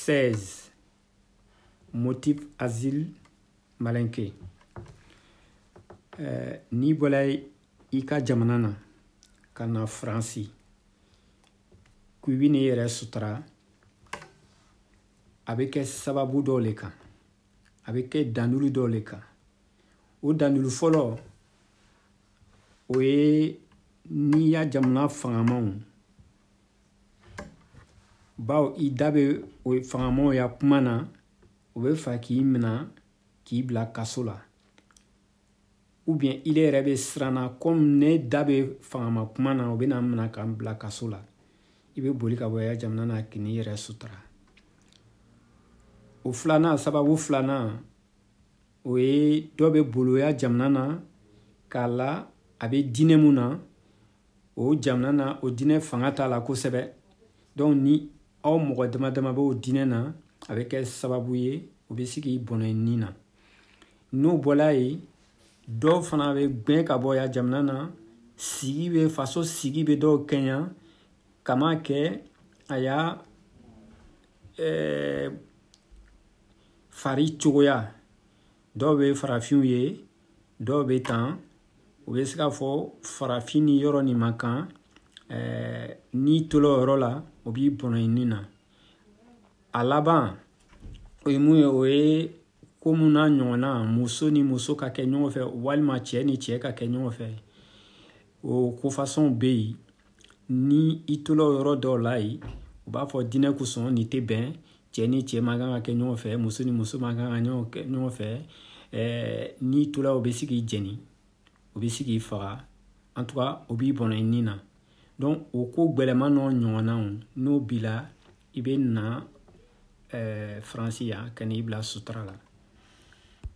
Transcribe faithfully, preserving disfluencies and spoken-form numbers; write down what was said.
seize. Motif asile malinke. Euh, ni bɔla i ka jamana na ka na Faransi k'u bi n'i yɛrɛ sutura, a bɛ kɛ sababu dɔw le kan, a bɛ kɛ dandulu dɔw le kan. O dandulu fɔlɔ o ye n'i ya jamana fangamaw, bawo i da bɛ o fangamaw ya kuma na, o bɛ fɛ k'i minɛ k'i bila kaso la, ou bien ile yɛrɛ bɛ siran na comme ne da bɛ fangama kuma na, o bɛ na minɛ k'an bila kaso la. I bɛ boli ka bɔ ya jamana na k'i n'i yɛrɛ sutura. O filanan, sababu filanan, o ye dɔ bɛ boloya jamana na k'a la a bɛ diinɛ mun na, o jamana na o diinɛ fanga t'a la kosɛbɛ. Donc ni aw mɔgɔ dama dama bɛ o diinɛ na, a bɛ kɛ sababu ye o bɛ se k'i bɔnɛ nin na. N'o bɔla ye, dɔw fana bɛ gbɛn ka bɔ ya jamana na, sigi bɛ faso sigi bɛ dɔw kɛɲa, kama kɛ a y'a eh, fari cogoya. Dɔw bɛ farafinw ye, dɔw bɛ tan, o bɛ se ka fɔ farafin ni yɔrɔ nin man kan, eh, n'i tola o yɔrɔ la, o b'i bɔnɛ nin na. A laban, o ye mun ye, o ye ko mun n'a ɲɔgɔnna, muso ni muso ka kɛ ɲɔgɔn fɛ, walima cɛ ni cɛ ka kɛ ɲɔgɔn fɛ. O kofasɔnw bɛ yen. Ni i tola o yɔrɔ dɔw la yen, u b'a fɔ diinɛ kosɔn nin tɛ bɛn, cɛ ni cɛ man kan ka kɛ ɲɔgɔn fɛ, muso ni muso man kan ka kɛ ɲɔgɔn fɛ. Eh, n'i tola o bɛ se k'i jɛni, o bɛ se k'i faga. En tout cas, o b'i bɔnɛ nin na. Donc o ko gbɛlɛman n'o ɲɔgɔnnaw, n'o b'i la, i bɛ na eh, Faransi yan ka n'i bila sutura la.